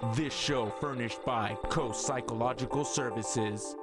This show furnished by Coast Psychological Services.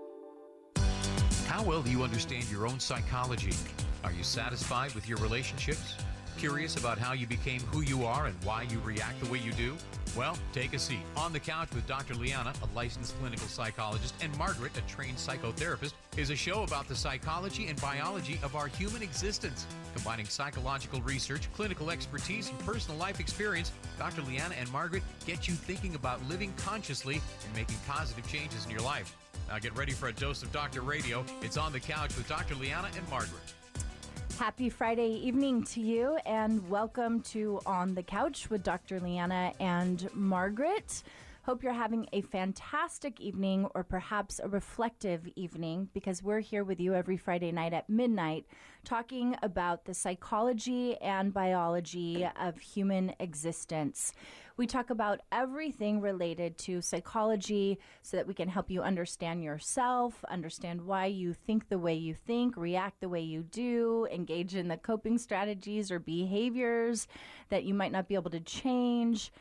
How well do you understand your own psychology? Are you satisfied with your relationships? Curious about how you became who you are and why you react the way you do? Well, take a seat. On the Couch with Dr. Liana, a licensed clinical psychologist, and Margaret, a trained psychotherapist, is a show about the psychology and biology of our human existence. Combining psychological research, clinical expertise, and personal life experience, Dr. Liana and Margaret get you thinking about living consciously and making positive changes in your life. Now get ready for a dose of Dr. Radio. It's On the Couch with Dr. Liana and Margaret. Happy Friday evening to you, and welcome to On the Couch with Dr. Liana and Margaret. Hope you're having a fantastic evening, or perhaps a reflective evening, because we're here with you every Friday night at midnight talking about the psychology and biology of human existence. We talk about everything related to psychology so that we can help you understand yourself, understand why you think the way you think, react the way you do, engage in the coping strategies or behaviors that you might not be able to change.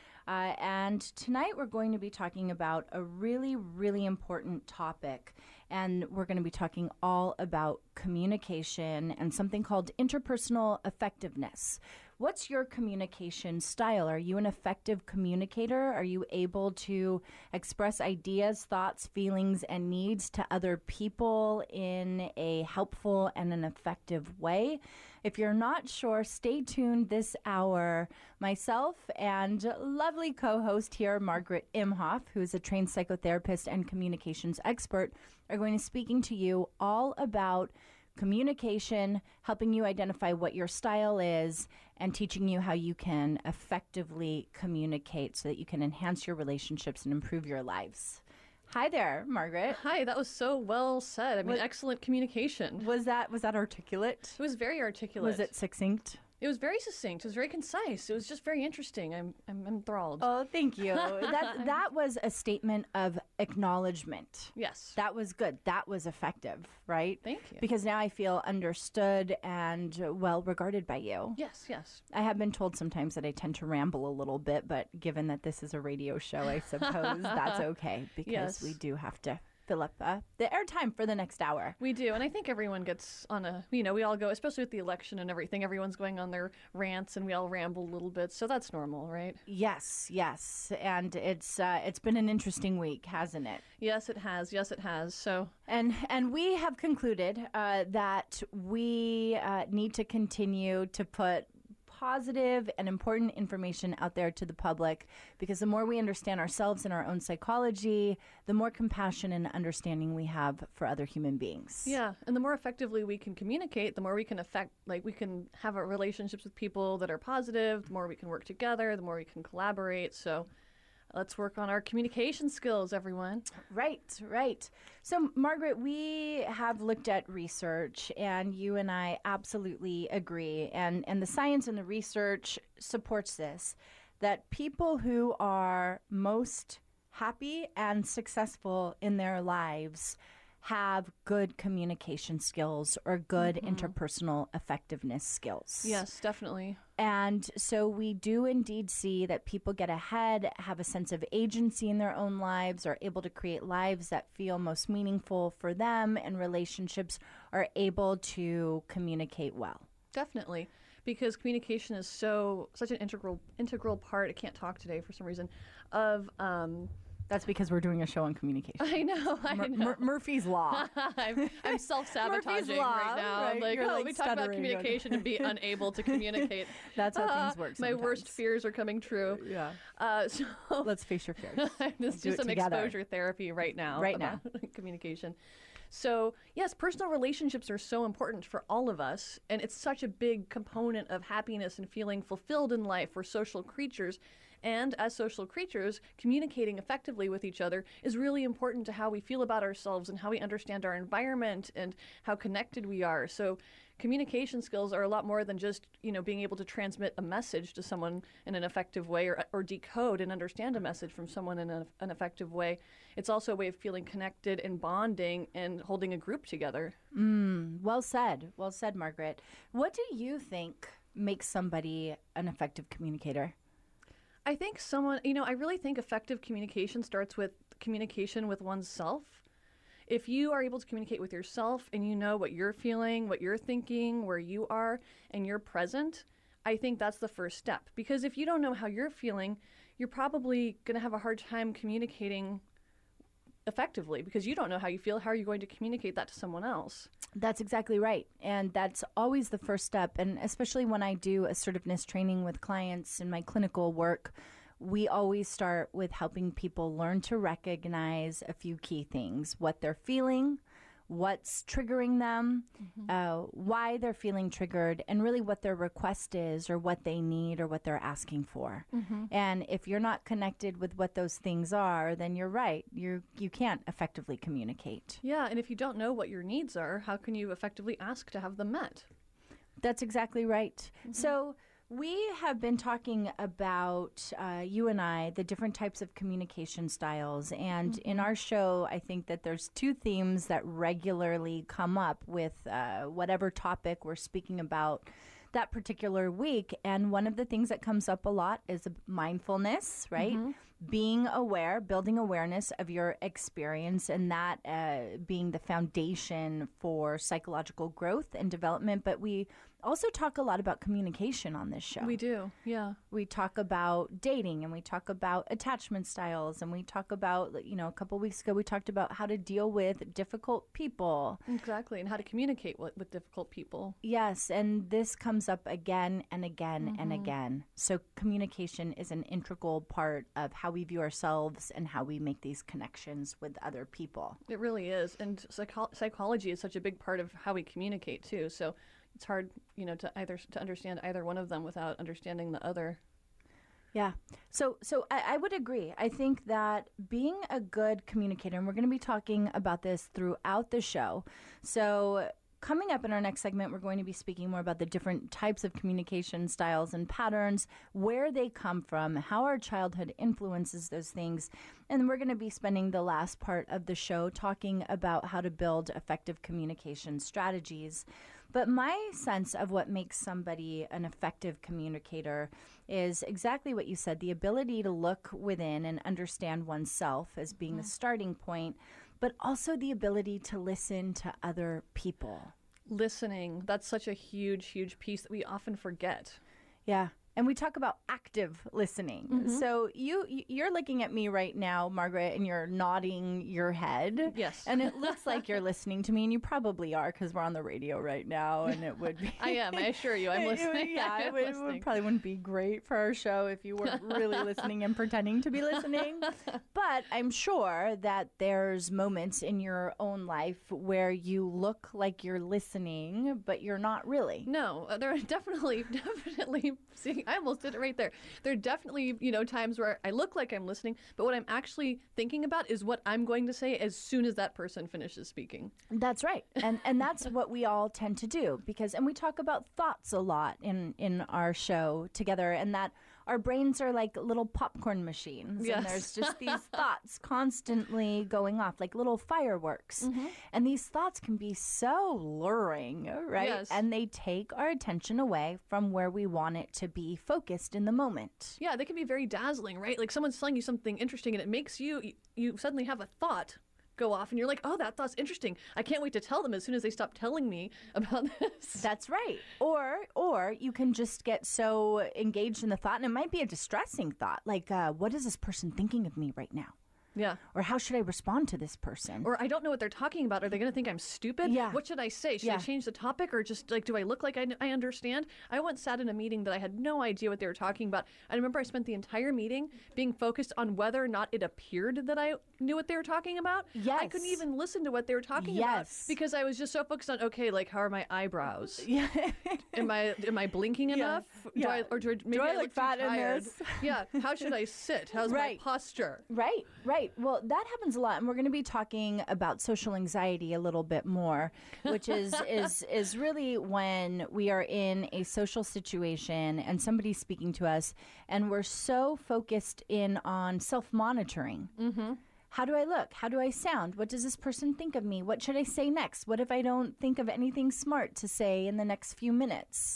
And tonight we're going to be talking about a really, really important topic. And we're going to be talking all about communication and something called interpersonal effectiveness. What's your communication style? Are you an effective communicator? Are you able to express ideas, thoughts, feelings, and needs to other people in a helpful and an effective way? If you're not sure, stay tuned this hour. Myself and lovely co-host here, Margaret Imhoff, who is a trained psychotherapist and communications expert, are going to be speaking to you all about communication, helping you identify what your style is, and teaching you how you can effectively communicate so that you can enhance your relationships and improve your lives. Hi there, Margaret. Hi, that was so well said. I mean, excellent communication. Was that articulate? It was very articulate. Was it succinct? It was very succinct. It was very concise. It was just very interesting. I'm enthralled. Oh, thank you. That was a statement of acknowledgement. Yes. That was good. That was effective, right? Thank you. Because now I feel understood and well regarded by you. Yes, yes. I have been told sometimes that I tend to ramble a little bit, but given that this is a radio show, I suppose that's okay, because we do have to fill up the airtime for the next hour. We do, and I think everyone gets on a, we all go, especially with the election and everything, everyone's going on their rants and we all ramble a little bit, so that's normal, right? Yes, and it's been an interesting week, hasn't it? Yes, it has. So, and we have concluded that we need to continue to put positive and important information out there to the public, because the more we understand ourselves and our own psychology, the more compassion and understanding we have for other human beings. Yeah, and the more effectively we can communicate, the more we can we can have our relationships with people that are positive, the more we can work together, the more we can collaborate. So let's work on our communication skills, everyone. Right. So, Margaret, we have looked at research, and you and I absolutely agree, and the science and the research supports this, that people who are most happy and successful in their lives have good communication skills or good interpersonal effectiveness skills. Yes, definitely. And so we do indeed see that people get ahead, have a sense of agency in their own lives, are able to create lives that feel most meaningful for them, and relationships are able to communicate well. Definitely, because communication is such an integral part. I can't talk today for some reason of. That's because we're doing a show on communication. I know. Murphy's Law. I'm self-sabotaging right now. Right? I'm let me talk about communication and be unable to communicate. That's how things work sometimes. My worst fears are coming true. Yeah. So let's face your fears. Let's do some exposure therapy right now. Communication. So, yes, personal relationships are so important for all of us, and it's such a big component of happiness and feeling fulfilled in life. We're social creatures, and as social creatures, communicating effectively with each other is really important to how we feel about ourselves and how we understand our environment and how connected we are. So communication skills are a lot more than just, being able to transmit a message to someone in an effective way, or decode and understand a message from someone in an effective way. It's also a way of feeling connected and bonding and holding a group together. Well said, Margaret. What do you think makes somebody an effective communicator? I think I really think effective communication starts with communication with oneself. If you are able to communicate with yourself and you know what you're feeling, what you're thinking, where you are, and you're present, I think that's the first step. Because if you don't know how you're feeling, you're probably going to have a hard time communicating effectively because you don't know how you feel. How are you going to communicate that to someone else? That's exactly right. And that's always the first step. And especially when I do assertiveness training with clients in my clinical work, we always start with helping people learn to recognize a few key things: what they're feeling, what's triggering them, why they're feeling triggered, and really what their request is or what they need or what they're asking for. And if you're not connected with what those things are, then you're right. You can't effectively communicate. Yeah, and if you don't know what your needs are, how can you effectively ask to have them met? That's exactly right. So we have been talking about, you and I, the different types of communication styles. And in our show, I think that there's two themes that regularly come up with whatever topic we're speaking about that particular week. And one of the things that comes up a lot is mindfulness, right? Being aware, building awareness of your experience, and that being the foundation for psychological growth and development. But we also talk a lot about communication on this show. We do, yeah. We talk about dating, and we talk about attachment styles, and we talk about, a couple weeks ago, we talked about how to deal with difficult people. Exactly, and how to communicate with difficult people. Yes, and this comes up again and again and again. So communication is an integral part of how we view ourselves and how we make these connections with other people. It really is, and psychology is such a big part of how we communicate, too, so it's hard, to understand either one of them without understanding the other. Yeah. So I would agree. I think that being a good communicator, and we're going to be talking about this throughout the show. So coming up in our next segment, we're going to be speaking more about the different types of communication styles and patterns, where they come from, how our childhood influences those things. And we're going to be spending the last part of the show talking about how to build effective communication strategies. But my sense of what makes somebody an effective communicator is exactly what you said, the ability to look within and understand oneself as being the starting point, but also the ability to listen to other people. Listening, that's such a huge, huge piece that we often forget. Yeah. And we talk about active listening. So you're looking at me right now, Margaret, and you're nodding your head. Yes. And it looks like you're listening to me, and you probably are because we're on the radio right now, and it would be. I am. I assure you, I'm listening. It probably wouldn't be great for our show if you weren't really listening and pretending to be listening. But I'm sure that there's moments in your own life where you look like you're listening, but you're not really. No, there are definitely. See, I almost did it right there. There are definitely, times where I look like I'm listening, but what I'm actually thinking about is what I'm going to say as soon as that person finishes speaking. That's right. And that's what we all tend to do and we talk about thoughts a lot in our show together, and that our brains are like little popcorn machines. Yes. And there's just these thoughts constantly going off like little fireworks. And these thoughts can be so luring, right? Yes. And they take our attention away from where we want it to be focused in the moment. Yeah, they can be very dazzling, right? Like someone's telling you something interesting and it makes you suddenly have a thought go off and you're like, oh, that thought's interesting. I can't wait to tell them as soon as they stop telling me about this. That's right. Or you can just get so engaged in the thought, and it might be a distressing thought, like, what is this person thinking of me right now? Yeah. Or how should I respond to this person? Or I don't know what they're talking about. Are they going to think I'm stupid? Yeah. What should I say? Should I change the topic, or just do I look like I understand? I once sat in a meeting that I had no idea what they were talking about. I remember I spent the entire meeting being focused on whether or not it appeared that I knew what they were talking about. Yes. I couldn't even listen to what they were talking about because I was just so focused on, okay, like, how are my eyebrows? Yeah. Am I blinking enough? Yeah. Do I look fat too tired? in this? Yeah. How should I sit? How's my posture? Right. Well, that happens a lot, and we're going to be talking about social anxiety a little bit more, which is really when we are in a social situation and somebody's speaking to us, and we're so focused in on self-monitoring. How do I look? How do I sound? What does this person think of me? What should I say next? What if I don't think of anything smart to say in the next few minutes?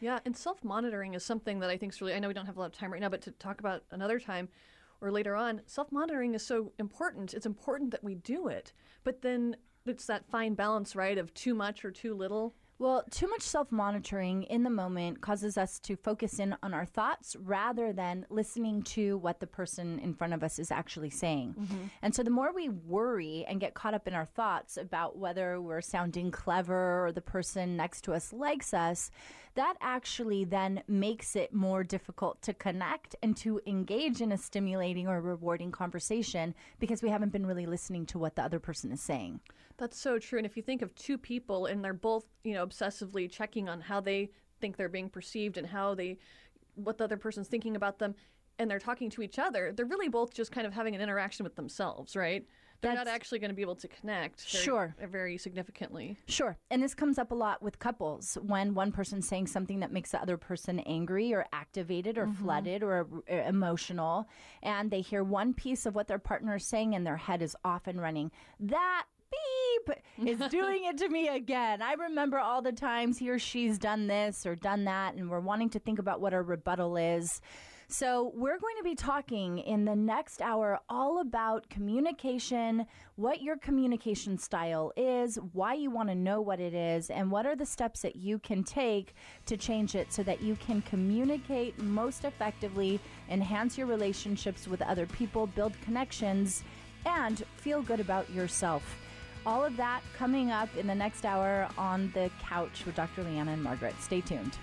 Yeah, and self-monitoring is something that I think is really, I know we don't have a lot of time right now, but to talk about another time or later on, self-monitoring is so important. It's important that we do it, but then it's that fine balance, right, of too much or too little. Well, too much self-monitoring in the moment causes us to focus in on our thoughts rather than listening to what the person in front of us is actually saying. Mm-hmm. And so the more we worry and get caught up in our thoughts about whether we're sounding clever or the person next to us likes us, that actually then makes it more difficult to connect and to engage in a stimulating or rewarding conversation because we haven't been really listening to what the other person is saying. That's so true. And if you think of two people and they're both, obsessively checking on how they think they're being perceived and what the other person's thinking about them, and they're talking to each other, they're really both just kind of having an interaction with themselves, right? They're not actually going to be able to connect very significantly. Sure. And this comes up a lot with couples when one person's saying something that makes the other person angry or activated or flooded or emotional, and they hear one piece of what their partner is saying and their head is off and running. That beep is doing it to me again. I remember all the times he or she's done this or done that, and we're wanting to think about what our rebuttal is. So we're going to be talking in the next hour all about communication, what your communication style is, why you want to know what it is, and what are the steps that you can take to change it so that you can communicate most effectively, enhance your relationships with other people, build connections, and feel good about yourself. All of that coming up in the next hour on The Couch with Dr. Leanna and Margaret. Stay tuned.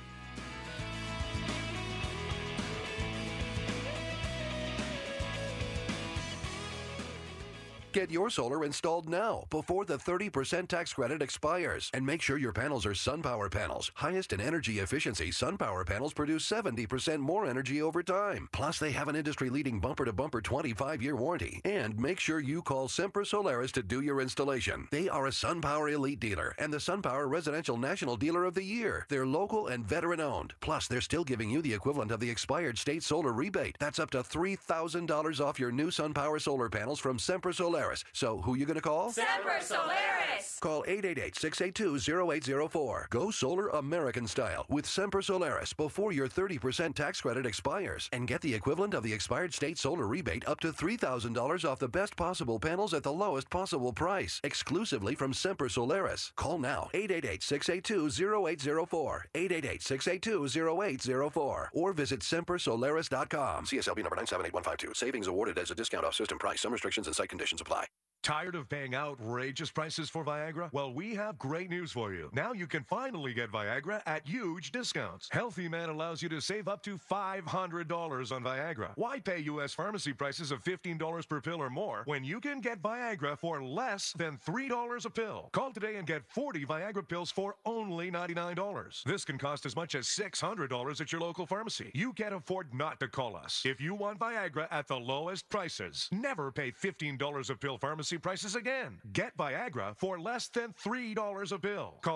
Get your solar installed now before the 30% tax credit expires. And make sure your panels are SunPower panels. Highest in energy efficiency, SunPower panels produce 70% more energy over time. Plus, they have an industry-leading bumper-to-bumper 25-year warranty. And make sure you call Sempra Solaris to do your installation. They are a SunPower Elite dealer and the SunPower Residential National Dealer of the Year. They're local and veteran-owned. Plus, they're still giving you the equivalent of the expired state solar rebate. That's up to $3,000 off your new SunPower solar panels from Sempra Solaris. So who are you going to call? Sempra Solaris! Call 888-682-0804. Go solar American style with Sempra Solaris before your 30% tax credit expires. And get the equivalent of the expired state solar rebate up to $3,000 off the best possible panels at the lowest possible price. Exclusively from Sempra Solaris. Call now. 888-682-0804. 888-682-0804. Or visit SempraSolaris.com. CSLB number 978152. Savings awarded as a discount off system price. Some restrictions and site conditions apply. Tired of paying outrageous prices for Viagra? Well, we have great news for you. Now you can finally get Viagra at huge discounts. Healthy Man allows you to save up to $500 on Viagra. Why pay U.S. pharmacy prices of $15 per pill or more when you can get Viagra for less than $3 a pill? Call today and get 40 Viagra pills for only $99. This can cost as much as $600 at your local pharmacy. You can't afford not to call us. If you want Viagra at the lowest prices, never pay $15 a pill pharmacy prices again. Get Viagra for less than $3 a pill. Call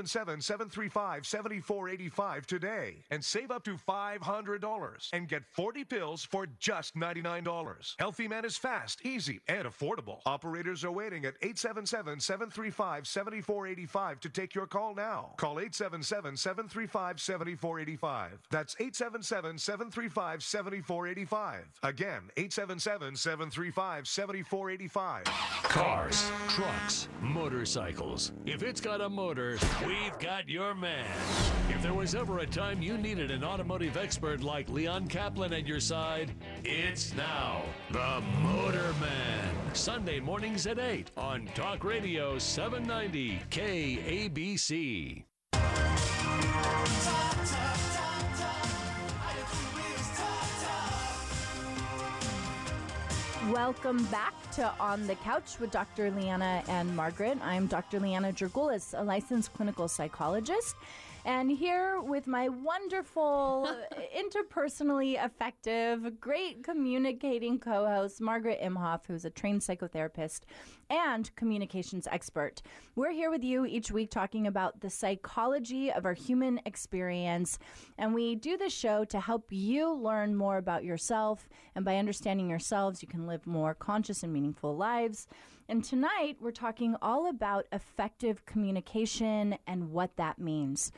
877-735-7485 today and save up to $500 and get 40 pills for just $99. Healthy Man is fast, easy, and affordable. Operators are waiting at 877-735-7485 to take your call now. Call 877-735-7485. That's 877-735-7485. Again, 877-735-7485. Cars, trucks, motorcycles. If it's got a motor, we've got your man. If there was ever a time you needed an automotive expert like Leon Kaplan at your side, it's now. The Motor Man. Sunday mornings at 8 on Talk Radio 790 KABC. Welcome back to On the Couch with Dr. Leanna and Margaret. I'm Dr. Leanna Dragoulis, a licensed clinical psychologist, and here with my wonderful, interpersonally effective, great communicating co-host, Margaret Imhoff, who's a trained psychotherapist and communications expert. We're here with you each week talking about the psychology of our human experience, and we do this show to help you learn more about yourself, and by understanding yourselves, you can live more conscious and meaningful lives. And tonight, we're talking all about effective communication and what that means.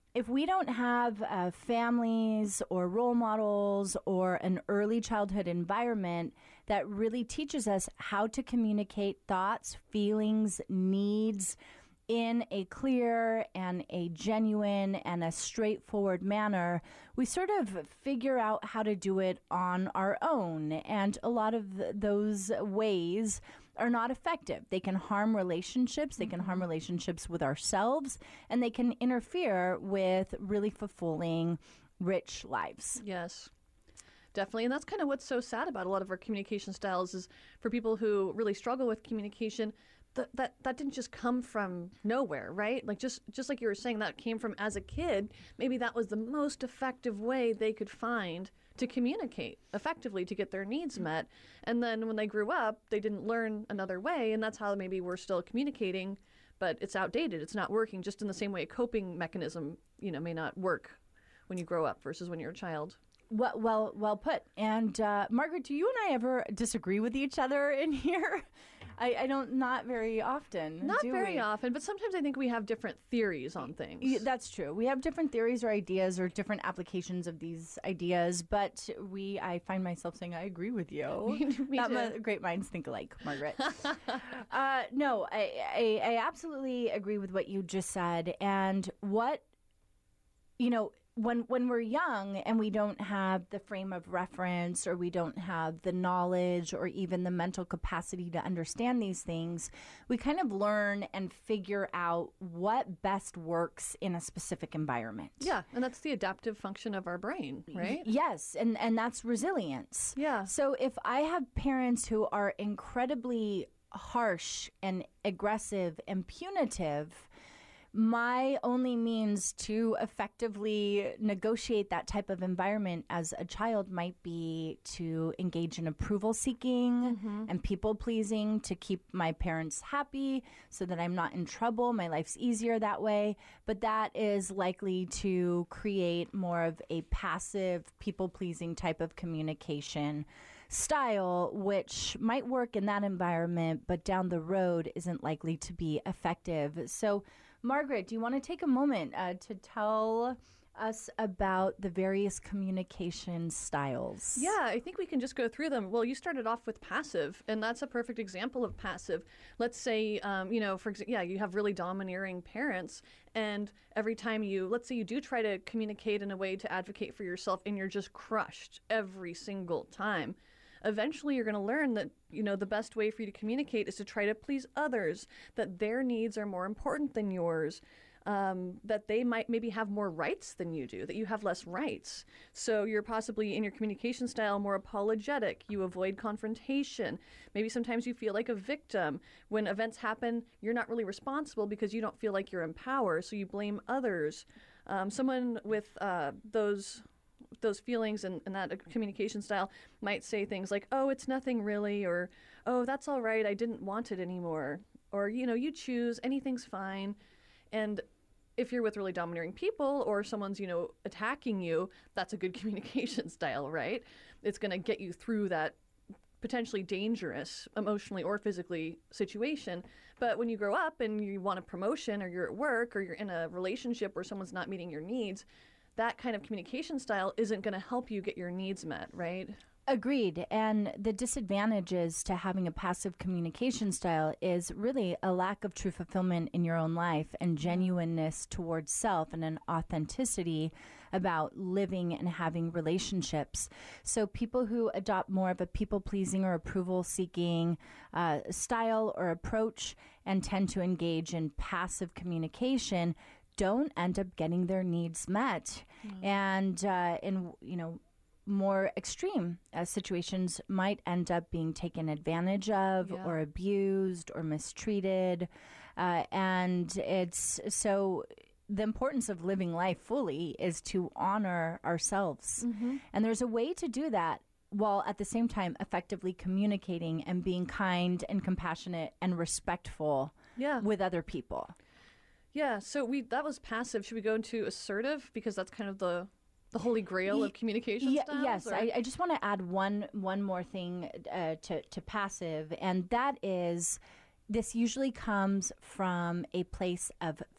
if we don't have families or role models or an early childhood environment that really teaches us how to communicate thoughts, feelings, needs in a clear and a genuine and a straightforward manner, we sort of figure out how to do it on our own. And a lot of those ways are not effective. They can harm relationships. They can harm relationships with ourselves, and they can interfere with really fulfilling, rich lives. Yes. Definitely. And that's kind of what's so sad about a lot of our communication styles is for people who really struggle with communication, that didn't just come from nowhere, right? Like just like you were saying, that came from as a kid. Maybe that was the most effective way they could find to communicate effectively to get their needs met. And then when they grew up, they didn't learn another way. And that's how maybe we're still communicating, but it's outdated. It's not working, just in the same way a coping mechanism, may not work when you grow up versus when you're a child. Well put. And Margaret, do you and I ever disagree with each other in here? I don't, not very often. Not very often, but sometimes I think we have different theories on things. Yeah, that's true. We have different theories or ideas or different applications of these ideas, but I find myself saying I agree with you. Me too. Great minds think alike, Margaret. No, I absolutely agree with what you just said. And what, when we're young and we don't have the frame of reference or we don't have the knowledge or even the mental capacity to understand these things, we kind of learn and figure out what best works in a specific environment. Yeah, and that's the adaptive function of our brain, right? Yes, and that's resilience. Yeah. So if I have parents who are incredibly harsh and aggressive and punitive, my only means to effectively negotiate that type of environment as a child might be to engage in approval seeking and people pleasing to keep my parents happy so that I'm not in trouble. My life's easier that way. But that is likely to create more of a passive people pleasing type of communication style, which might work in that environment, but down the road isn't likely to be effective. So Margaret, do you want to take a moment to tell us about the various communication styles? Yeah, I think we can just go through them. Well, you started off with passive, and that's a perfect example of passive. Let's say, you have really domineering parents, and every time let's say you do try to communicate in a way to advocate for yourself, and you're just crushed every single time. Eventually, you're going to learn that, the best way for you to communicate is to try to please others, that their needs are more important than yours, that they might maybe have more rights than you do, that you have less rights. So you're possibly in your communication style more apologetic. You avoid confrontation. Maybe sometimes you feel like a victim. When events happen, you're not really responsible because you don't feel like you're in power, so you blame others. Someone with those feelings and that communication style might say things like, oh, it's nothing really, or, oh, that's all right, I didn't want it anymore, or, you choose, anything's fine. And if you're with really domineering people or someone's, attacking you, that's a good communication style, right? It's going to get you through that potentially dangerous emotionally or physically situation. But when you grow up and you want a promotion, or you're at work, or you're in a relationship where someone's not meeting your needs, that kind of communication style isn't going to help you get your needs met, right? Agreed. And the disadvantages to having a passive communication style is really a lack of true fulfillment in your own life and genuineness towards self and an authenticity about living and having relationships. So people who adopt more of a people-pleasing or approval-seeking style or approach and tend to engage in passive communication don't end up getting their needs met. And in more extreme situations might end up being taken advantage of or abused or mistreated. And it's so the importance of living life fully is to honor ourselves. And there's a way to do that while at the same time effectively communicating and being kind and compassionate and respectful with other people. Yeah, so that was passive. Should we go into assertive, because that's kind of the holy grail of communication styles? Yes, I just want to add one more thing to passive, and that is this usually comes from a place of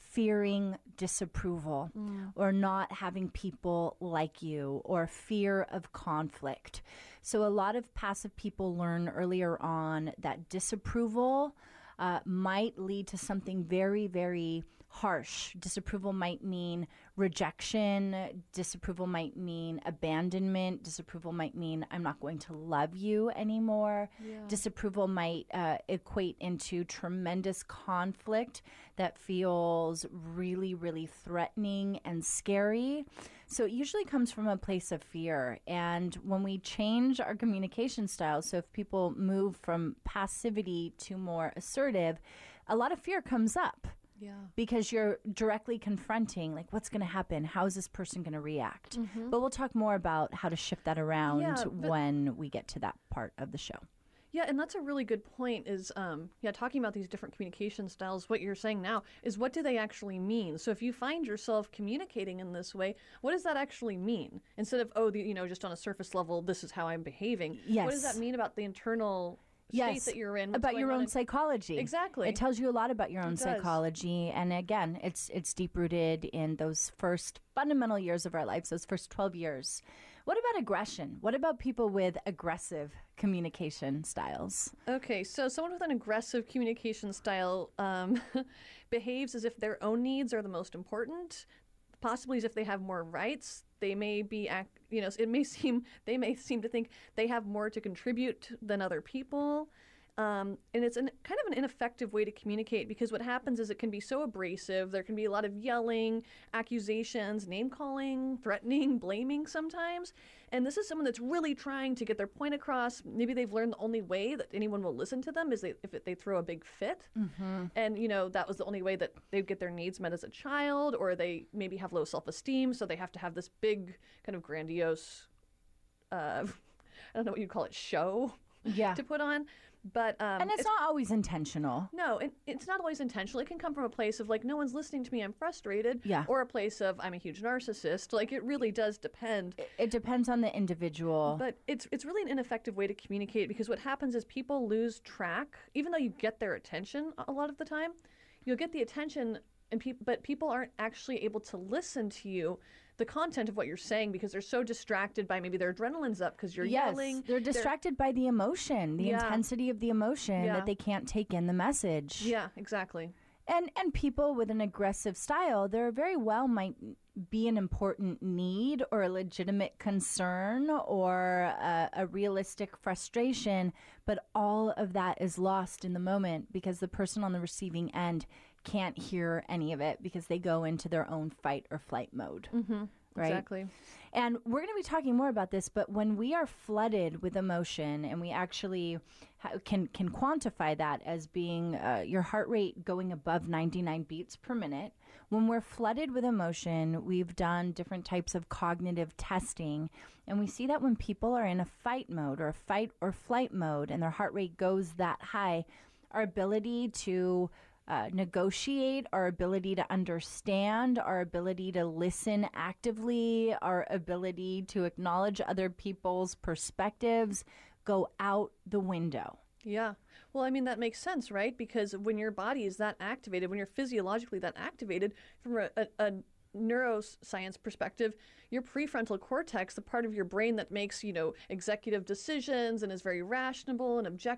fearing disapproval or not having people like you or fear of conflict. So a lot of passive people learn earlier on that disapproval might lead to something very, very harsh. Disapproval might mean rejection. Disapproval might mean abandonment. Disapproval might mean I'm not going to love you anymore. Yeah. Disapproval might equate into tremendous conflict that feels really, really threatening and scary. So it usually comes from a place of fear. And when we change our communication style, so if people move from passivity to more assertive, a lot of fear comes up. Yeah. Because you're directly confronting, like, what's going to happen? How is this person going to react? But we'll talk more about how to shift that around when we get to that part of the show. Yeah, and that's a really good point is, talking about these different communication styles, what you're saying now is what do they actually mean? So if you find yourself communicating in this way, what does that actually mean? Instead of, just on a surface level, this is how I'm behaving. Yes. What does that mean about the internal state that you're in? About your own psychology. Exactly. It tells you a lot about your own psychology. And again, it's deep-rooted in those first fundamental years of our lives, those first 12 years. What about aggression? What about people with aggressive communication styles? Okay, so someone with an aggressive communication style behaves as if their own needs are the most important, possibly as if they have more rights. They may be, they may seem to think they have more to contribute than other people. And it's kind of an ineffective way to communicate because what happens is it can be so abrasive. There can be a lot of yelling, accusations, name-calling, threatening, blaming sometimes. And this is someone that's really trying to get their point across. Maybe they've learned the only way that anyone will listen to them is if they throw a big fit. And, that was the only way that they'd get their needs met as a child, or they maybe have low self-esteem, so they have to have this big kind of grandiose, I don't know what you'd call it, show to put on. But and it's not always intentional. No, it's not always intentional. It can come from a place of like, no one's listening to me, I'm frustrated. Yeah. Or a place of I'm a huge narcissist. Like it really does depend. It depends on the individual. But it's really an ineffective way to communicate because what happens is people lose track, even though you get their attention a lot of the time. You'll get the attention, but people aren't actually able to listen to you. The content of what you're saying because they're so distracted by maybe their adrenaline's up because you're yelling. They're distracted by the emotion, the intensity of the emotion that they can't take in the message. Yeah, exactly. And people with an aggressive style, there very well might be an important need or a legitimate concern or a realistic frustration, but all of that is lost in the moment because the person on the receiving end can't hear any of it because they go into their own fight or flight mode. Right? Exactly. And we're going to be talking more about this, but when we are flooded with emotion and we actually can quantify that as being your heart rate going above 99 beats per minute, when we're flooded with emotion, we've done different types of cognitive testing, and we see that when people are in a fight mode or a fight or flight mode and their heart rate goes that high, our ability to negotiate, our ability to understand, our ability to listen actively, our ability to acknowledge other people's perspectives go out the window. Yeah. Well, I mean, that makes sense, right? Because when your body is that activated, when you're physiologically that activated, from a neuroscience perspective, your prefrontal cortex, the part of your brain that makes, executive decisions and is very rational.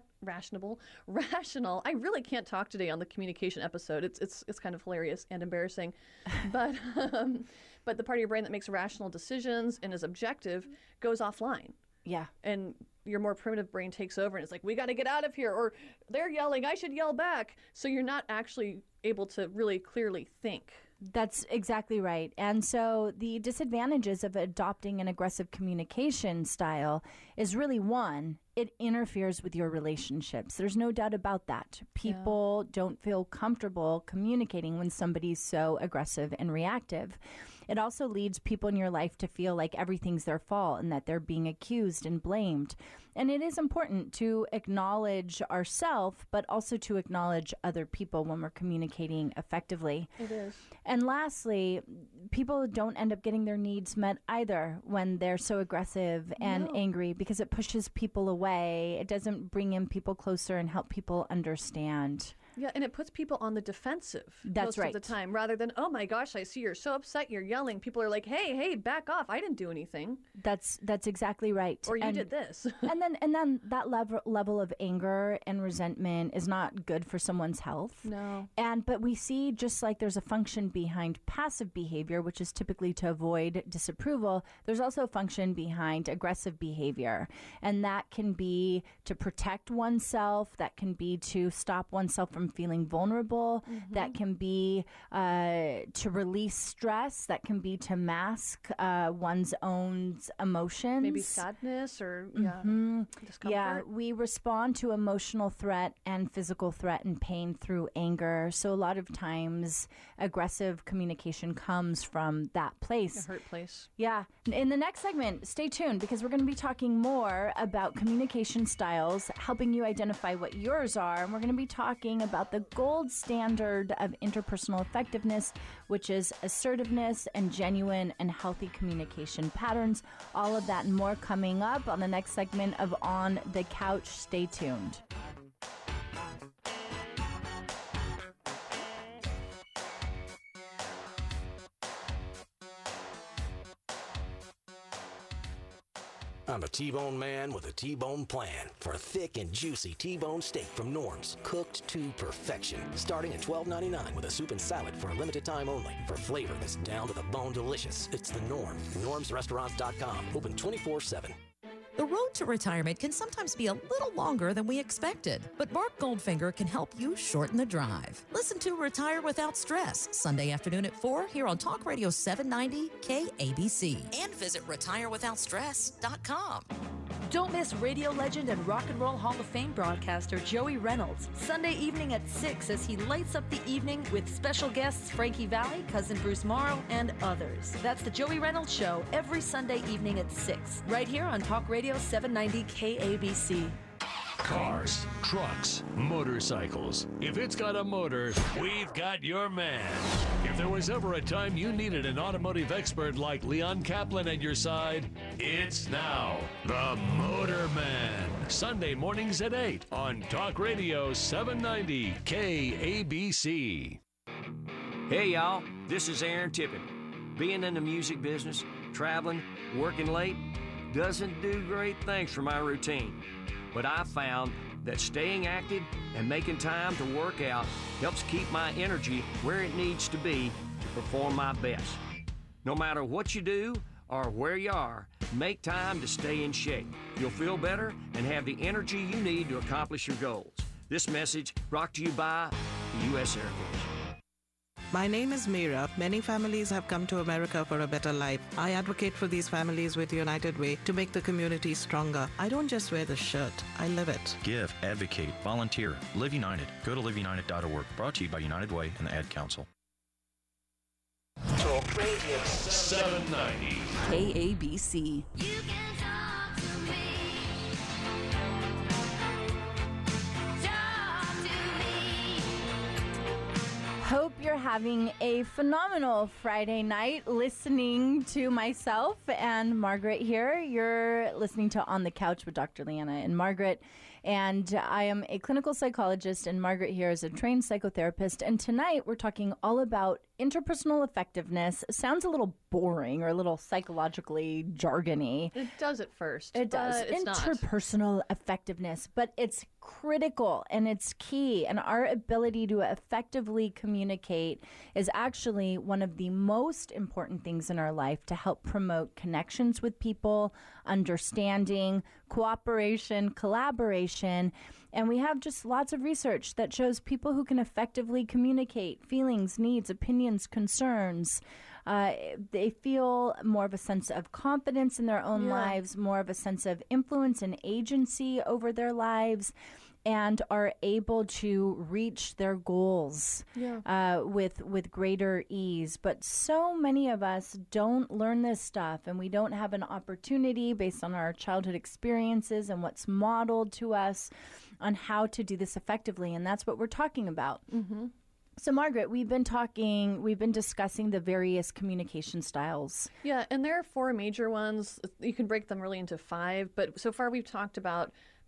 I really can't talk today on the communication episode. It's kind of hilarious and embarrassing. But the part of your brain that makes rational decisions and is objective goes offline. Yeah. And your more primitive brain takes over and it's like, we got to get out of here, or they're yelling, I should yell back. So you're not actually able to really clearly think. That's exactly right. And so the disadvantages of adopting an aggressive communication style is really one, it interferes with your relationships. There's no doubt about that. People don't feel comfortable communicating when somebody's so aggressive and reactive. It also leads people in your life to feel like everything's their fault and that they're being accused and blamed. And it is important to acknowledge ourselves, but also to acknowledge other people when we're communicating effectively. It is. And lastly, people don't end up getting their needs met either when they're so aggressive and angry because it pushes people away. It doesn't bring in people closer and help people understand. Yeah, and it puts people on the defensive That's most of the time, rather than, oh my gosh, I see you're so upset, you're yelling. People are like, hey, back off. I didn't do anything. That's exactly right. Or you did this. and then that level of anger and resentment is not good for someone's health. No. But we see, just like there's a function behind passive behavior, which is typically to avoid disapproval, there's also a function behind aggressive behavior. And that can be to protect oneself, that can be to stop oneself from feeling vulnerable, that can be to release stress, that can be to mask one's own emotions. Maybe sadness or discomfort. Yeah, we respond to emotional threat and physical threat and pain through anger. So a lot of times aggressive communication comes from that place. A hurt place. Yeah. In the next segment, stay tuned, because we're going to be talking more about communication styles, helping you identify what yours are. And we're going to be talking about the gold standard of interpersonal effectiveness, which is assertiveness and genuine and healthy communication patterns. All of that and more coming up on the next segment of On the Couch. Stay tuned. I'm a T-Bone man with a T-Bone plan for a thick and juicy T-Bone steak from Norm's, cooked to perfection. Starting at $12.99 with a soup and salad for a limited time only. For flavor that's down to the bone delicious, it's the Norm. NormsRestaurants.com. Open 24/7. The road to retirement can sometimes be a little longer than we expected, but Mark Goldfinger can help you shorten the drive. Listen to Retire Without Stress, Sunday afternoon at 4 here on Talk Radio 790 KABC. And visit retirewithoutstress.com. Don't miss radio legend and Rock and Roll Hall of Fame broadcaster Joey Reynolds, Sunday evening at 6 as he lights up the evening with special guests Frankie Valli, Cousin Bruce Morrow, and others. That's the Joey Reynolds Show every Sunday evening at 6, right here on Talk Radio 790 KABC. Cars, trucks, motorcycles. If it's got a motor, we've got your man. If there was ever a time you needed an automotive expert like Leon Kaplan at your side, it's now. The Motor Man. Sunday mornings at 8 on Talk Radio 790 KABC. Hey, y'all. This is Aaron Tippett. Being in the music business, traveling, working late, doesn't do great things for my routine. But I found that staying active and making time to work out helps keep my energy where it needs to be to perform my best. No matter what you do or where you are, make time to stay in shape. You'll feel better and have the energy you need to accomplish your goals. This message brought to you by the U.S. Air Force. My name is Meera. Many families have come to America for a better life. I advocate for these families with United Way to make the community stronger. I don't just wear the shirt, I live it. Give, advocate, volunteer. Live United. Go to liveunited.org. Brought to you by United Way and the Ad Council. Talk Radio 790 KABC. Hope you're having a phenomenal Friday night listening to myself and Margaret here. You're listening to On the Couch with Dr. Leanna and Margaret. And I am a clinical psychologist, and Margaret here is a trained psychotherapist. And tonight we're talking all about interpersonal effectiveness. It sounds a little boring or a little psychologically jargony. It does at first. It does. Interpersonal effectiveness, but it's critical and it's key. And our ability to effectively communicate is actually one of the most important things in our life to help promote connections with people, understanding, cooperation, collaboration. And we have just lots of research that shows people who can effectively communicate feelings, needs, opinions, concerns, they feel more of a sense of confidence in their own lives, more of a sense of influence and agency over their lives, and are able to reach their goals with greater ease. But so many of us don't learn this stuff, and we don't have an opportunity based on our childhood experiences and what's modeled to us on how to do this effectively, and that's what we're talking about. Mm-hmm. So, Margaret, we've been discussing the various communication styles. Yeah, and there are 4 major ones. You can break them really into 5, but so far we've talked about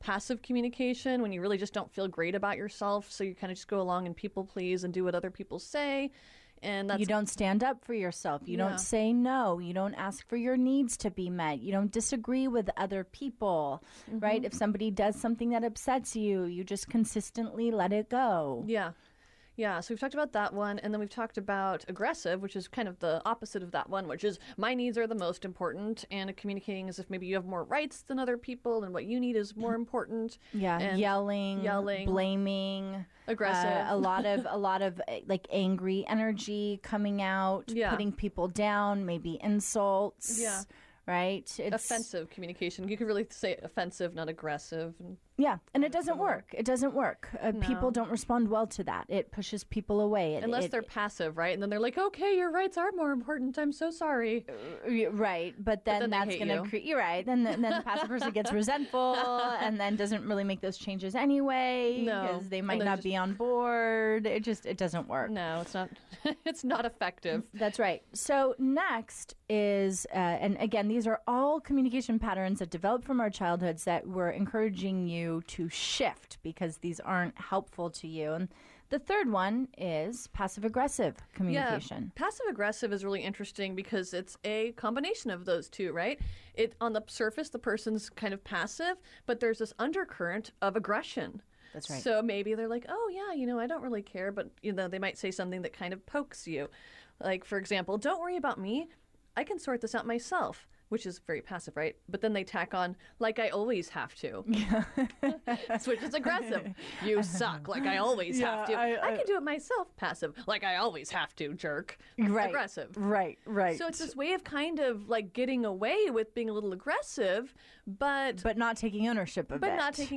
passive communication, when you really just don't feel great about yourself, so you kind of just go along and people please and do what other people say. And that's, you don't stand up for yourself. You don't say no. You don't ask for your needs to be met. You don't disagree with other people, right? If somebody does something that upsets you, you just consistently let it go. Yeah, so we've talked about that one, and then we've talked about aggressive, which is kind of the opposite of that one, which is my needs are the most important, and communicating as if maybe you have more rights than other people, and what you need is more important. Yeah, and yelling, blaming, aggressive, a lot of like angry energy coming out, putting people down, maybe insults. Yeah. Right? It's offensive communication. You could really say offensive, not aggressive. Yeah, and it doesn't work. It doesn't work. People don't respond well to that. It pushes people away. Unless they're passive, right? And then they're like, okay, your rights are more important. I'm so sorry. Right, but then that's going to create... You're right. Then the passive person gets resentful and then doesn't really make those changes anyway because they might not be on board. It doesn't work. No, it's not. It's not effective. That's right. So next is, and again, these are all communication patterns that develop from our childhoods that we're encouraging you to shift because these aren't helpful to you. And the third one is passive-aggressive communication. Yeah, passive-aggressive is really interesting because it's a combination of those two, right? On the surface, the person's kind of passive, but there's this undercurrent of aggression. That's right. So maybe they're like, oh, yeah, I don't really care, but they might say something that kind of pokes you. Like, for example, don't worry about me. I can sort this out myself. Which is very passive, right? But then they tack on, like I always have to. Yeah. Which is aggressive. You suck, like I always have to. I can do it myself, passive. Like I always have to, jerk. Right. Aggressive. Right. So it's this way of kind of like getting away with being a little aggressive, but not taking ownership of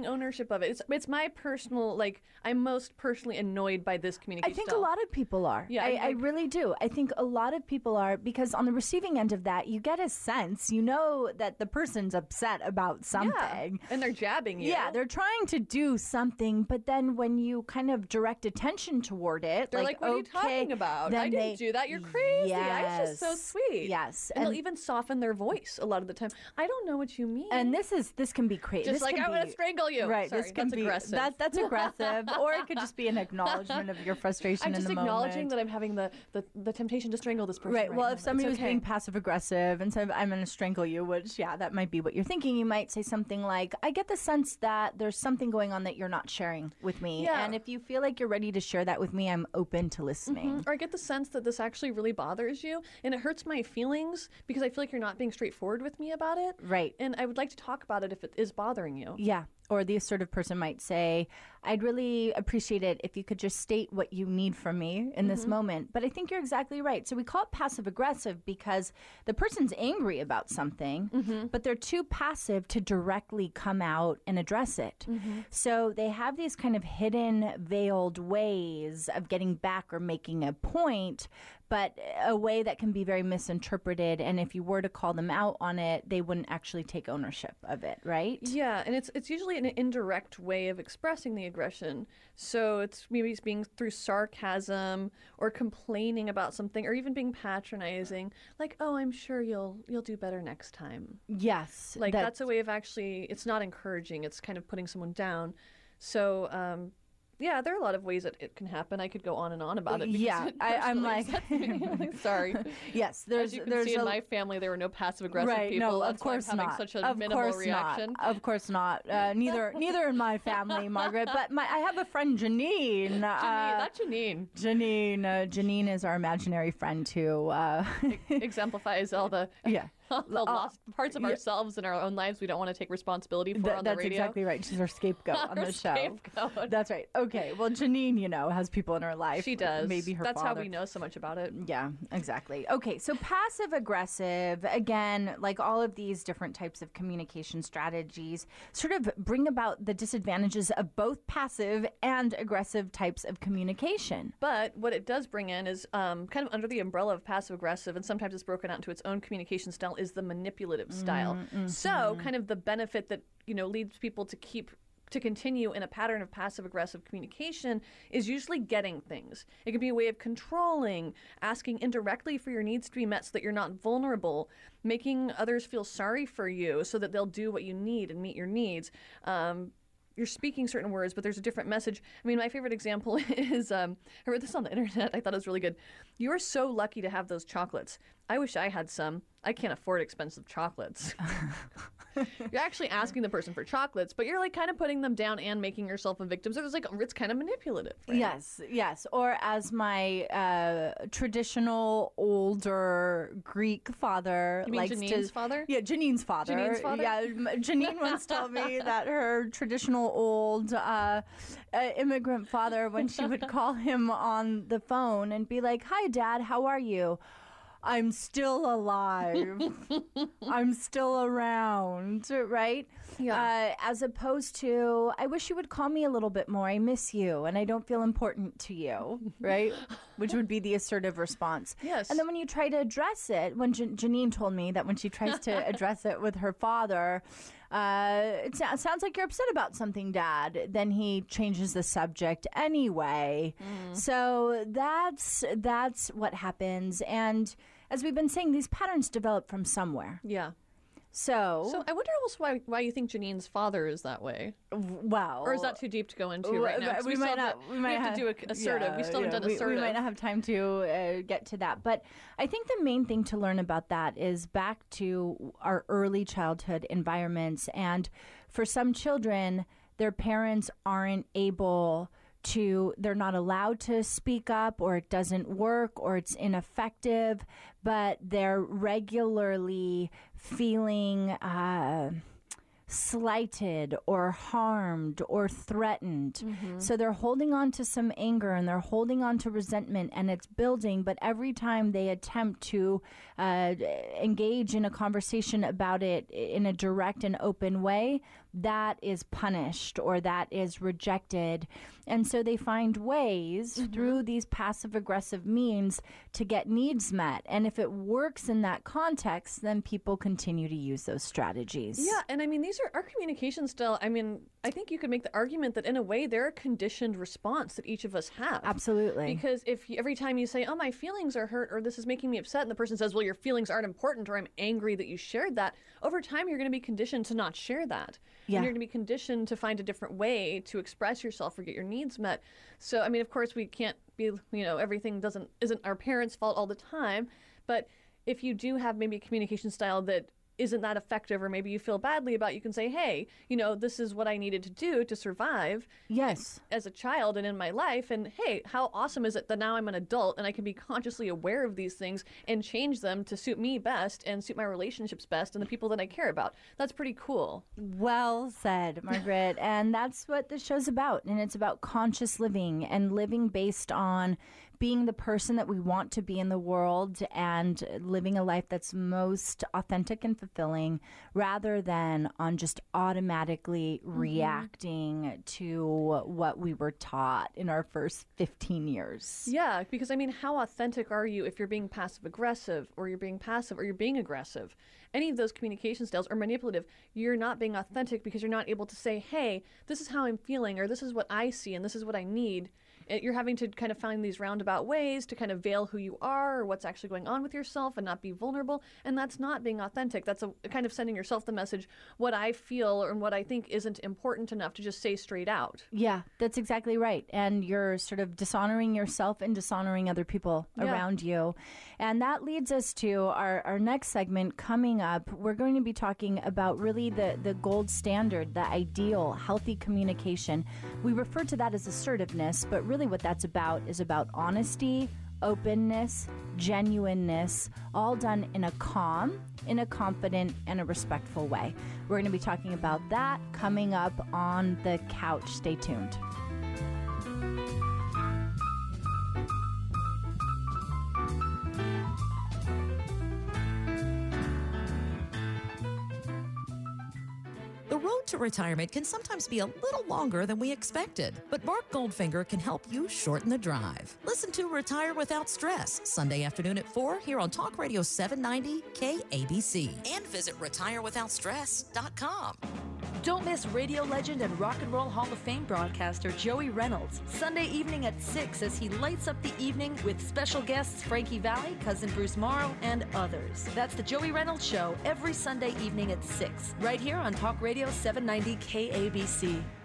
it. It's my personal, like, I'm most personally annoyed by this communication I think style. a lot of people are. Yeah, I really do. I think a lot of people are because on the receiving end of that, you get a sense. You know that the person's upset about something. Yeah, and they're jabbing you. Yeah, they're trying to do something, but then when you kind of direct attention toward it, they're like, what are you talking about? I didn't do that. You're crazy. I was just so sweet. Yes. And they'll even soften their voice a lot of the time. I don't know what you mean. And this can be crazy. Just like, I want to strangle you. Right. Sorry, this can be aggressive. That's aggressive. Or it could just be an acknowledgement of your frustration in the moment. I'm just acknowledging that I'm having the temptation to strangle this person. Right. Well, if somebody was being passive aggressive and said, I'm going to strangle you, which, that might be what you're thinking. You might say something like, I get the sense that there's something going on that you're not sharing with me. Yeah. And if you feel like you're ready to share that with me, I'm open to listening. Or I get the sense that this actually really bothers you and it hurts my feelings because I feel like you're not being straightforward with me about it. Right. And I would like to talk about it if it is bothering you. Yeah. Or the assertive person might say, I'd really appreciate it if you could just state what you need from me in this moment. But I think you're exactly right. So we call it passive-aggressive because the person's angry about something, but they're too passive to directly come out and address it. So they have these kind of hidden, veiled ways of getting back or making a point, but a way that can be very misinterpreted. And if you were to call them out on it, they wouldn't actually take ownership of it, right? Yeah, and it's usually an indirect way of expressing the aggression. So it's maybe being through sarcasm or complaining about something or even being patronizing. Like, oh, I'm sure you'll do better next time. Yes. Like that's a way of actually, it's not encouraging. It's kind of putting someone down. So, yeah, there are a lot of ways that it can happen. I could go on and on about it. Yeah, I'm like, sorry. Yes, as you can see in my family, there were no passive aggressive people. No, That's of course why I'm having not. such a minimal reaction. Of course not. Neither in my family, Margaret. But I have a friend, Janine. Janine. Janine is our imaginary friend who exemplifies all the the lost parts of ourselves in our own lives we don't want to take responsibility for on the radio. That's exactly right. She's our scapegoat on the show. Scapegoat. That's right. Okay. Well, Janine, has people in her life. She does. Maybe her That's father. how we know so much about it. Yeah, exactly. Okay. So passive aggressive, again, like all of these different types of communication strategies sort of bring about the disadvantages of both passive and aggressive types of communication. But what it does bring in is kind of under the umbrella of passive aggressive, and sometimes it's broken out into its own communication style, is the manipulative style. So kind of the benefit that, leads people to continue in a pattern of passive-aggressive communication is usually getting things. It can be a way of controlling, asking indirectly for your needs to be met so that you're not vulnerable, making others feel sorry for you so that they'll do what you need and meet your needs. you're speaking certain words, but there's a different message. I mean, my favorite example is, I read this on the internet. I thought it was really good. You're so lucky to have those chocolates. I wish I had some. I can't afford expensive chocolates. You're actually asking the person for chocolates, but you're like kind of putting them down and making yourself a victim. So it's kind of manipulative. Right? Yes. Or as my traditional older Greek father likes Janine's father? Yeah, Janine's father. Janine's father? Yeah, Janine once told me that her traditional old immigrant father, when she would call him on the phone and be like, "Hi, Dad, how are you?" "I'm still alive. I'm still around," right? Yeah. As opposed to, "I wish you would call me a little bit more. I miss you and I don't feel important to you," right? Which would be the assertive response. Yes. And then when you try to address it, when Janine told me that when she tries to address it with her father, it sounds like you're upset about something, Dad. Then he changes the subject anyway. So that's what happens. And as we've been saying, these patterns develop from somewhere. Yeah. So I wonder also why you think Janine's father is that way. Well, or is that too deep to go into right now? We might have to do assertive. We still haven't done assertive. We might not have time to get to that. But I think the main thing to learn about that is back to our early childhood environments. And for some children, their parents aren't able to, they're not allowed to speak up, or it doesn't work, or it's ineffective, but they're regularly feeling slighted or harmed or threatened. So they're holding on to some anger and they're holding on to resentment, and it's building. But every time they attempt to engage in a conversation about it in a direct and open way, that is punished or that is rejected. And so they find ways through these passive aggressive means to get needs met. And if it works in that context, then people continue to use those strategies. Yeah, and I mean, these are our communication style. I mean, I think you could make the argument that in a way they're a conditioned response that each of us have. Absolutely. Because if every time you say, "Oh, my feelings are hurt," or "This is making me upset," and the person says, "Well, your feelings aren't important," or "I'm angry that you shared that," over time you're going to be conditioned to not share that. Yeah. And you're going to be conditioned to find a different way to express yourself or get your needs met. So, I mean, of course, we can't be, everything isn't our parents' fault all the time. But if you do have maybe a communication style that isn't that effective, or maybe you feel badly about, you can say, "Hey, this is what I needed to do to survive." Yes. As a child and in my life. And hey, how awesome is it that now I'm an adult and I can be consciously aware of these things and change them to suit me best and suit my relationships best and the people that I care about. That's pretty cool. Well said, Margaret. And that's what this show's about. And it's about conscious living and living based on being the person that we want to be in the world and living a life that's most authentic and fulfilling, rather than on just automatically reacting to what we were taught in our first 15 years. Yeah, because I mean, how authentic are you if you're being passive aggressive, or you're being passive, or you're being aggressive? Any of those communication styles are manipulative. You're not being authentic because you're not able to say, "Hey, this is how I'm feeling," or "This is what I see and this is what I need." You're having to kind of find these roundabout ways to kind of veil who you are or what's actually going on with yourself and not be vulnerable. And that's not being authentic. That's a kind of sending yourself the message, what I feel and what I think isn't important enough to just say straight out. Yeah, that's exactly right. And you're sort of dishonoring yourself and dishonoring other people around you. And that leads us to our next segment coming up. We're going to be talking about really the gold standard, the ideal, healthy communication. We refer to that as assertiveness, but really what that's about is about honesty, openness, genuineness, all done in a calm, in a confident, and a respectful way. We're going to be talking about that coming up on The Couch. Stay tuned. The road to retirement can sometimes be a little longer than we expected, but Mark Goldfinger can help you shorten the drive. Listen to Retire Without Stress, Sunday afternoon at 4 here on Talk Radio 790 KABC. And visit retirewithoutstress.com. Don't miss radio legend and Rock and Roll Hall of Fame broadcaster Joey Reynolds, Sunday evening at 6 as he lights up the evening with special guests Frankie Valli, Cousin Bruce Morrow, and others. That's the Joey Reynolds Show every Sunday evening at 6, right here on Talk Radio 790 KABC.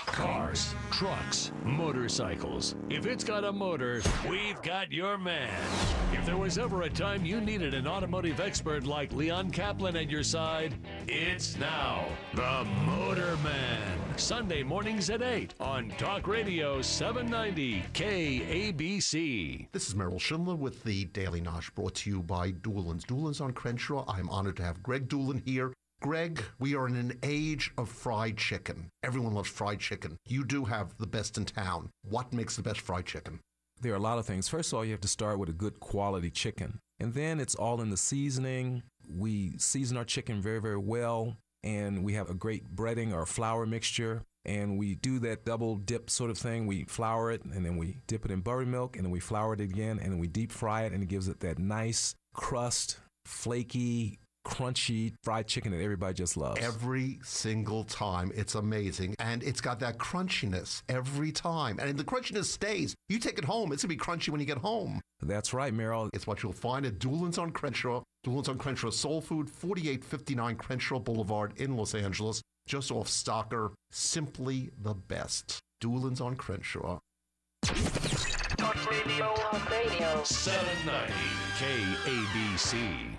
Cars, trucks, motorcycles. If it's got a motor, we've got your man. If there was ever a time you needed an automotive expert like Leon Kaplan at your side, it's now. The Motor Man. Sunday mornings at 8 on Talk Radio 790 KABC. This is Merrill Schindler with the Daily Nosh, brought to you by Doolin's. Doolin's on Crenshaw. I'm honored to have Greg Doolin here. Greg, we are in an age of fried chicken. Everyone loves fried chicken. You do have the best in town. What makes the best fried chicken? There are a lot of things. First of all, you have to start with a good quality chicken. And then it's all in the seasoning. We season our chicken very, very well. And we have a great breading or flour mixture. And we do that double dip sort of thing. We flour it, and then we dip it in buttermilk, and then we flour it again, and then we deep fry it, and it gives it that nice crust, flaky, crunchy fried chicken that everybody just loves. Every single time. It's amazing. And it's got that crunchiness every time. And the crunchiness stays. You take it home, it's going to be crunchy when you get home. That's right, Merrill. It's what you'll find at Doolin's on Crenshaw. Doolin's on Crenshaw Soul Food, 4859 Crenshaw Boulevard in Los Angeles, just off Stocker. Simply the best. Doolin's on Crenshaw. Talk Radio. Talk Radio. 790 KABC.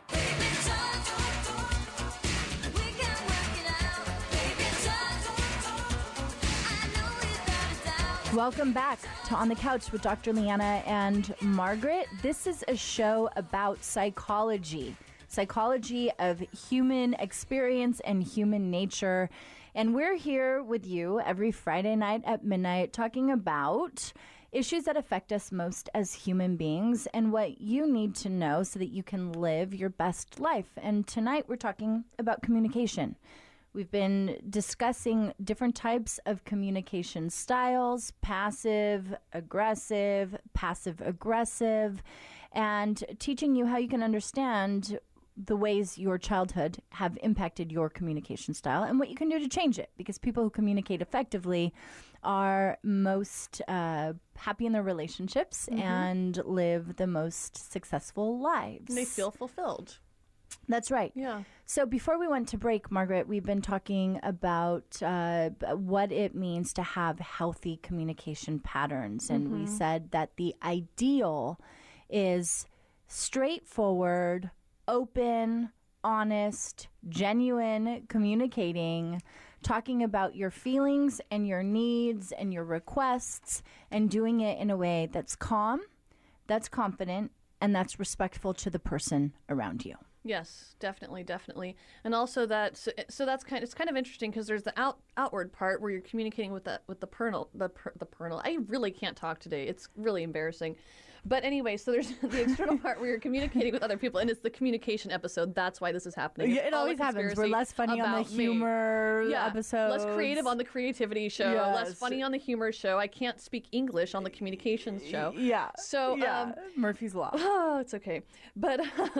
Welcome back to On the Couch with Dr. Leanna and Margaret. This is a show about psychology of human experience and human nature. And we're here with you every Friday night at midnight talking about issues that affect us most as human beings and what you need to know so that you can live your best life. And tonight we're talking about communication. We've been discussing different types of communication styles, passive aggressive, and teaching you how you can understand the ways your childhood have impacted your communication style and what you can do to change it. Because people who communicate effectively are most happy in their relationships and live the most successful lives. And they feel fulfilled. That's right. Yeah. So before we went to break, Margaret, we've been talking about what it means to have healthy communication patterns. And we said that the ideal is straightforward, open, honest, genuine communicating, talking about your feelings and your needs and your requests, and doing it in a way that's calm, that's confident, and that's respectful to the person around you. Yes, definitely. And also that, so that's it's kind of interesting because there's the outward part where you're communicating with the pernal. I really can't talk today. It's really embarrassing. But anyway, so there's the external part where you're communicating with other people, and it's the communication episode. That's why this is happening. Yeah, it always happens. We're less funny on the humor episodes. Less creative on the creativity show. Yes. Less funny on the humor show. I can't speak English on the communications show. Yeah. So Murphy's Law. Oh, it's okay. But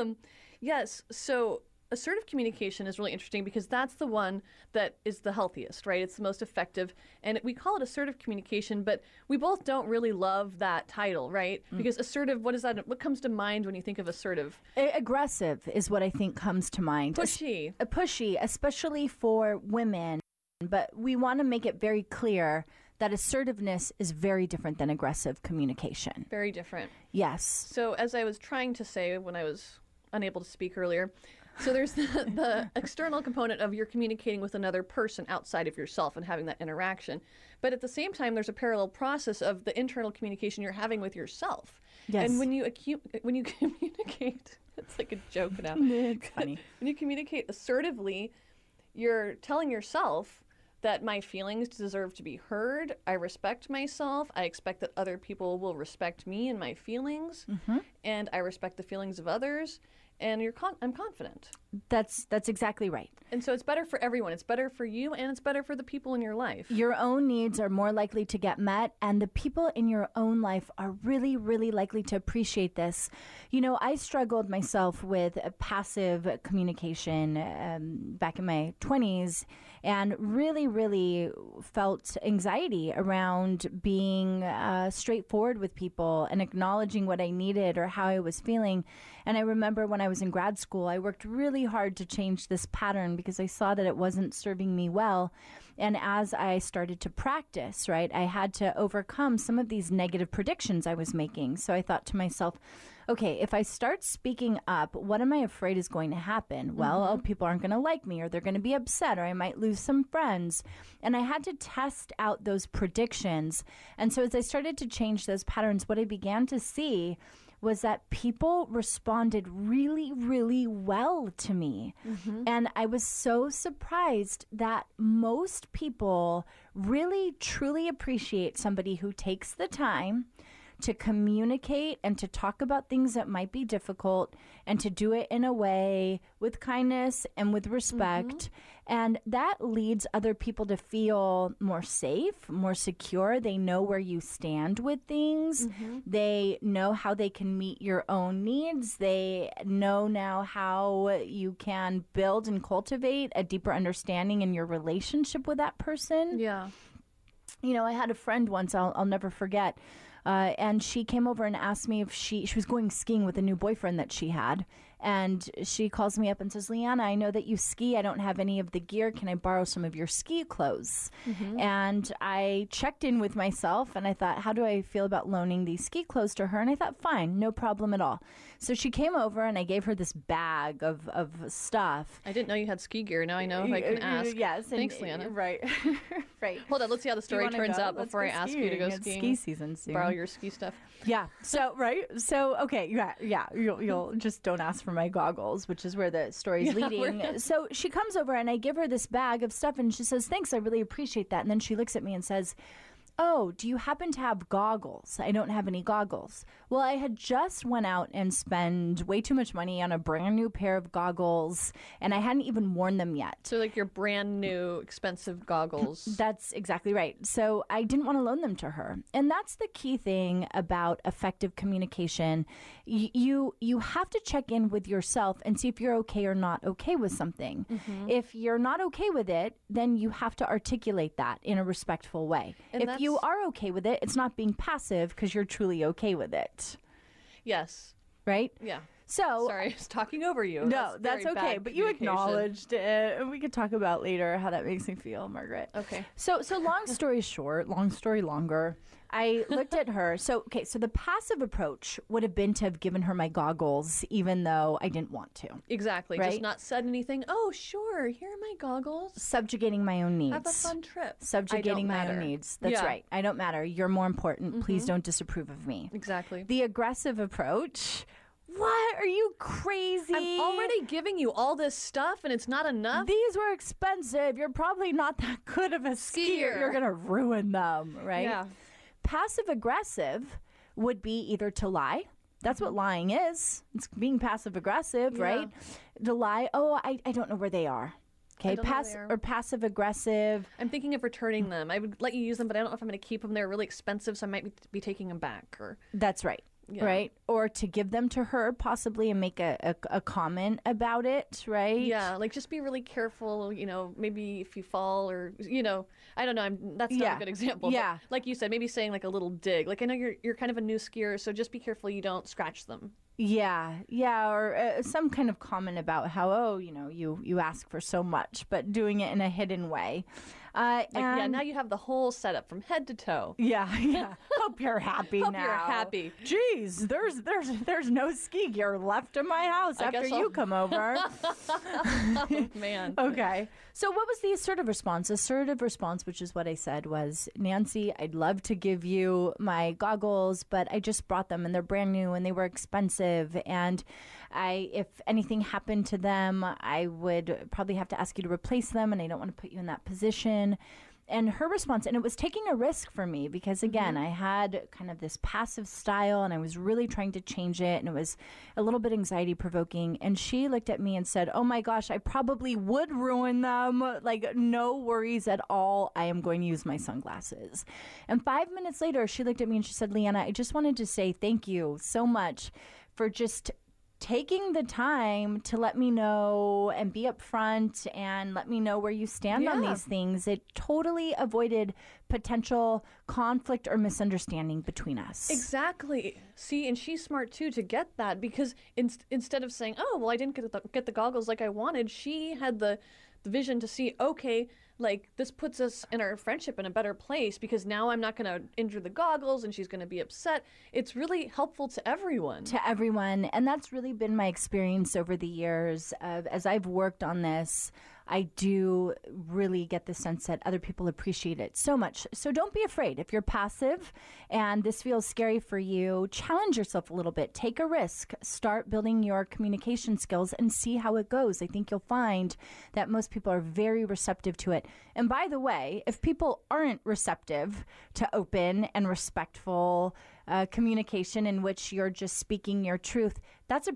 yes, so assertive communication is really interesting because that's the one that is the healthiest, right? It's the most effective. And we call it assertive communication, but we both don't really love that title, right? Because assertive, what is that? What comes to mind when you think of assertive? Aggressive is what I think comes to mind. Pushy. Pushy, especially for women. But we want to make it very clear that assertiveness is very different than aggressive communication. Very different. Yes. So as I was trying to say when I was unable to speak earlier, so there's the external component of you're communicating with another person outside of yourself and having that interaction. But at the same time, there's a parallel process of the internal communication you're having with yourself. Yes. And when you communicate, it's like a joke now. It's funny. When you communicate assertively, you're telling yourself that my feelings deserve to be heard. I respect myself. I expect that other people will respect me and my feelings. And I respect the feelings of others. And I'm confident. That's exactly right. And so it's better for everyone. It's better for you, and it's better for the people in your life. Your own needs are more likely to get met, and the people in your own life are really, really likely to appreciate this. You know, I struggled myself with passive communication back in my 20s, and really, really felt anxiety around being straightforward with people and acknowledging what I needed or how I was feeling. And I remember when I was in grad school, I worked really hard to change this pattern because I saw that it wasn't serving me well. And as I started to practice, right, I had to overcome some of these negative predictions I was making. So I thought to myself, okay, if I start speaking up, what am I afraid is going to happen? Well, people aren't going to like me, or they're going to be upset, or I might lose some friends. And I had to test out those predictions. And so as I started to change those patterns, what I began to see was that people responded really, really well to me. And I was so surprised that most people really, truly appreciate somebody who takes the time to communicate and to talk about things that might be difficult, and to do it in a way with kindness and with respect. And that leads other people to feel more safe, more secure. They know where you stand with things. They know how they can meet your own needs. They know now how you can build and cultivate a deeper understanding in your relationship with that person. Yeah. You know, I had a friend once, I'll never forget, and she came over and asked me if she was going skiing with a new boyfriend that she had. And she calls me up and says, Leanna, I know that you ski. I don't have any of the gear. Can I borrow some of your ski clothes? And I checked in with myself and I thought, how do I feel about loaning these ski clothes to her? And I thought, fine, no problem at all. So she came over and I gave her this bag of stuff. I didn't know you had ski gear. Now I know I can ask. Yes. Thanks, Leanna. Right. Right. Hold on. Let's see how the story turns out before I ask you to go skiing. Ski season soon. Borrow your ski stuff. Yeah. So, right. So, okay. Yeah. You'll just don't ask for my goggles, which is where the story's leading. So she comes over and I give her this bag of stuff and she says, thanks, I really appreciate that. And then she looks at me and says, oh, do you happen to have goggles? I don't have any goggles. Well, I had just went out and spent way too much money on a brand new pair of goggles, and I hadn't even worn them yet. So like your brand new expensive goggles. That's exactly right. So I didn't want to loan them to her. And that's the key thing about effective communication. You have to check in with yourself and see if you're okay or not okay with something. If you're not okay with it, then you have to articulate that in a respectful way. And if you are okay with it, it's not being passive because you're truly okay with it. Yes. Right? Yeah. So sorry, I was talking over you. No, that's okay. But you acknowledged it, and we could talk about later how that makes me feel, Margaret. Okay. So long story short, long story longer. I looked at her. So the passive approach would have been to have given her my goggles, even though I didn't want to. Exactly. Right? Just not said anything. Oh, sure. Here are my goggles. Subjugating my own needs. Have a fun trip. Subjugating my own needs. That's right. I don't matter. You're more important. Please don't disapprove of me. Exactly. The aggressive approach. What? Are you crazy? I'm already giving you all this stuff and it's not enough? These were expensive. You're probably not that good of a skier. You're going to ruin them, right? Yeah. Passive aggressive would be either to lie. That's what lying is. It's being passive aggressive, right? To lie, oh, I don't know where they are. Okay, passive aggressive. I'm thinking of returning them. I would let you use them, but I don't know if I'm going to keep them. They're really expensive, so I might be taking them back. That's right. Yeah. Right? Or to give them to her possibly and make a comment about it, right? Yeah, like just be really careful, maybe if you fall or, I don't know. That's not a good example. Yeah. But like you said, maybe saying like a little dig. Like I know you're kind of a new skier, so just be careful you don't scratch them. Yeah, or some kind of comment about how, you ask for so much, but doing it in a hidden way. Now you have the whole setup from head to toe. Yeah. Hope you're happy now. Hope you're happy. Jeez, there's no ski gear left in my house after you come over. Oh, man. Okay. So what was the assertive response? Assertive response, which is what I said, was, Nancy, I'd love to give you my goggles, but I just brought them and they're brand new and they were expensive. And if anything happened to them, I would probably have to ask you to replace them, and I don't want to put you in that position. And her response, and it was taking a risk for me because, again, I had kind of this passive style and I was really trying to change it, and it was a little bit anxiety provoking. And she looked at me and said, oh my gosh, I probably would ruin them. Like, no worries at all. I am going to use my sunglasses. And 5 minutes later, she looked at me and she said, Leanna, I just wanted to say thank you so much for just taking the time to let me know and be upfront and let me know where you stand on these things. It totally avoided potential conflict or misunderstanding between us. Exactly. See, and she's smart too to get that, because instead of saying, oh, well, I didn't get the goggles like I wanted, she had the vision to see, okay, like, this puts us in our friendship in a better place because now I'm not going to injure the goggles and she's going to be upset. It's really helpful to everyone. To everyone. And that's really been my experience over the years. As I've worked on this, I do really get the sense that other people appreciate it so much. So don't be afraid. If you're passive and this feels scary for you, challenge yourself a little bit. Take a risk. Start building your communication skills and see how it goes. I think you'll find that most people are very receptive to it. And by the way, if people aren't receptive to open and respectful communication in which you're just speaking your truth, that's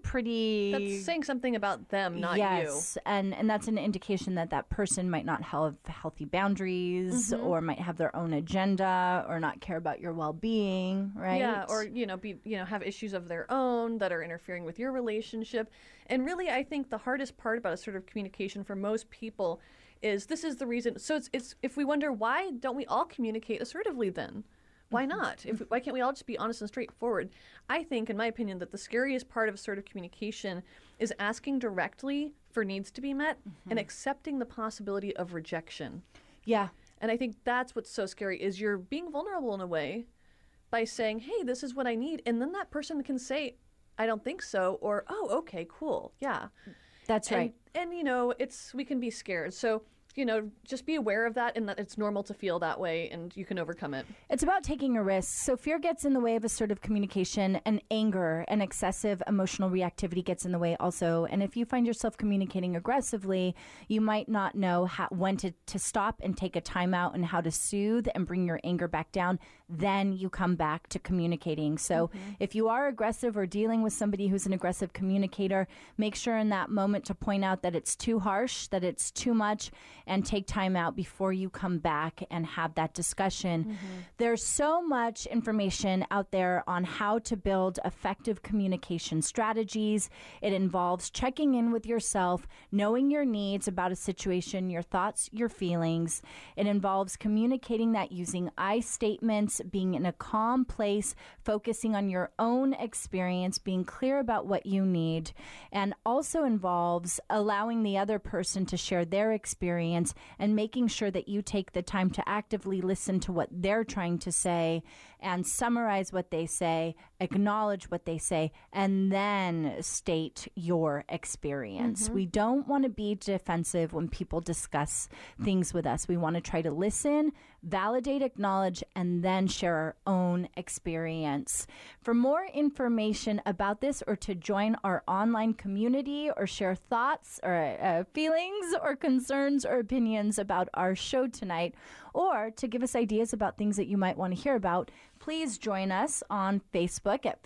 saying something about them, not you. Yes, and that's an indication that that person might not have healthy boundaries or might have their own agenda or not care about your well-being, right? Yeah, or have issues of their own that are interfering with your relationship. And really, I think the hardest part about assertive communication for most people is this is the reason. So it's if we wonder, why don't we all communicate assertively then? Why not? Why can't we all just be honest and straightforward? I think, in my opinion, that the scariest part of assertive communication is asking directly for needs to be met and accepting the possibility of rejection. Yeah. And I think that's what's so scary, is you're being vulnerable in a way by saying, hey, this is what I need. And then that person can say, I don't think so, or, oh, okay, cool. Yeah. That's right. And we can be scared. So, just be aware of that and that it's normal to feel that way and you can overcome it. It's about taking a risk. So fear gets in the way of assertive communication, and anger and excessive emotional reactivity gets in the way also. And if you find yourself communicating aggressively, you might not know when to stop and take a timeout and how to soothe and bring your anger back down. Then you come back to communicating. So if you are aggressive or dealing with somebody who's an aggressive communicator, make sure in that moment to point out that it's too harsh, that it's too much, and take time out before you come back and have that discussion. There's so much information out there on how to build effective communication strategies. It involves checking in with yourself, knowing your needs about a situation, your thoughts, your feelings. It involves communicating that using I statements, being in a calm place, focusing on your own experience, being clear about what you need, and also involves allowing the other person to share their experience and making sure that you take the time to actively listen to what they're trying to say and summarize what they say, acknowledge what they say, and then state your experience. We don't want to be defensive when people discuss things with us. We want to try to listen, validate, acknowledge, and then share our own experience. For more information about this, or to join our online community, or share thoughts or feelings or concerns or opinions about our show tonight, or to give us ideas about things that you might want to hear about, please join us on Facebook at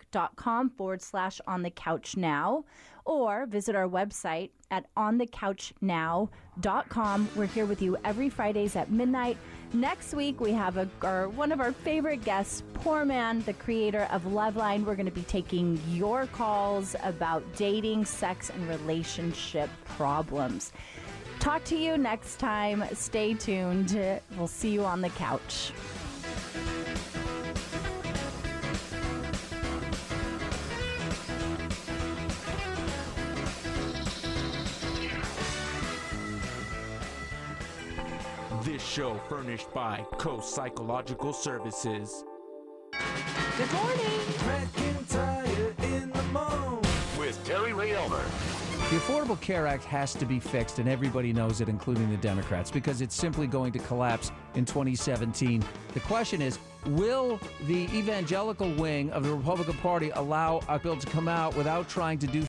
facebook.com/onthecouchnow, or visit our website at onthecouchnow.com. We're here with you every Fridays at midnight. Next week, we have one of our favorite guests, Poor Man, the creator of Loveline. We're going to be taking your calls about dating, sex, and relationship problems. Talk to you next time. Stay tuned. We'll see you on the couch. This show furnished by Coast Psychological Services. Good morning. McIntyre in the morning with Terry Ray Elmer. The Affordable Care Act has to be fixed, and everybody knows it, including the Democrats, because it's simply going to collapse in 2017. The question is, will the evangelical wing of the Republican Party allow a bill to come out without trying to do